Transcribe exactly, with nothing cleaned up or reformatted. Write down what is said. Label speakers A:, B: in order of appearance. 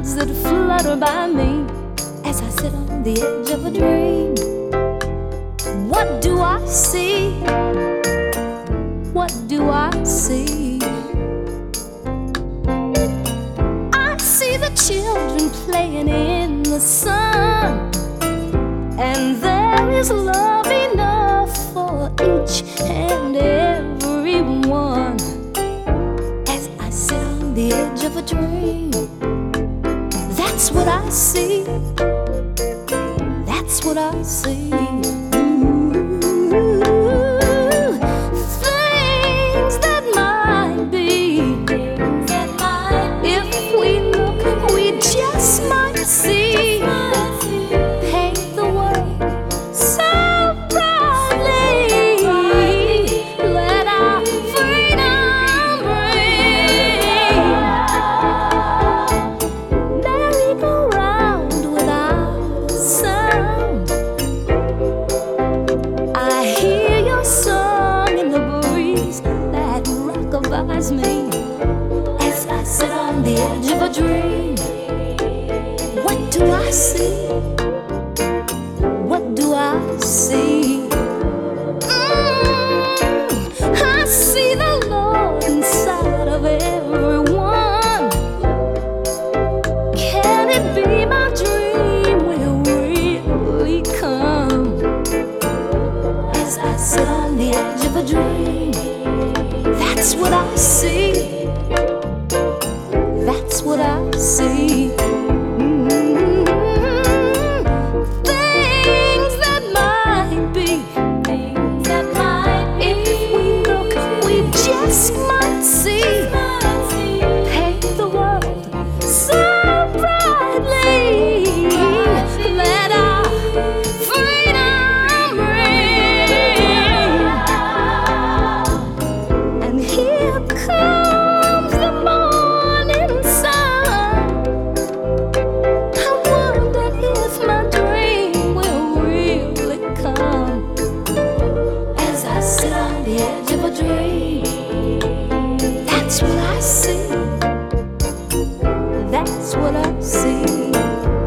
A: clouds that flutter by me as I sit on the edge of a dream. What do I see? What do I see? I see the children playing in the sun, and there is love enough for each and every one. As I sit on the edge of a dream, that's what I see. That's what I see. Me as I sit on the edge of a dream. What do I see? What do I see? Mm, I see the Lord inside of everyone. Can it be my dream will really come? As I sit on the edge of a dream, that's what I see. That's what I see. Mm-hmm. Things that might be, things that might be. If we look, we just might see. Paint the world so brightly. Let our freedom ring. And here comes the morning sun. I wonder if my dream will really come. As I sit on the edge of a dream, that's what I see. That's what I see.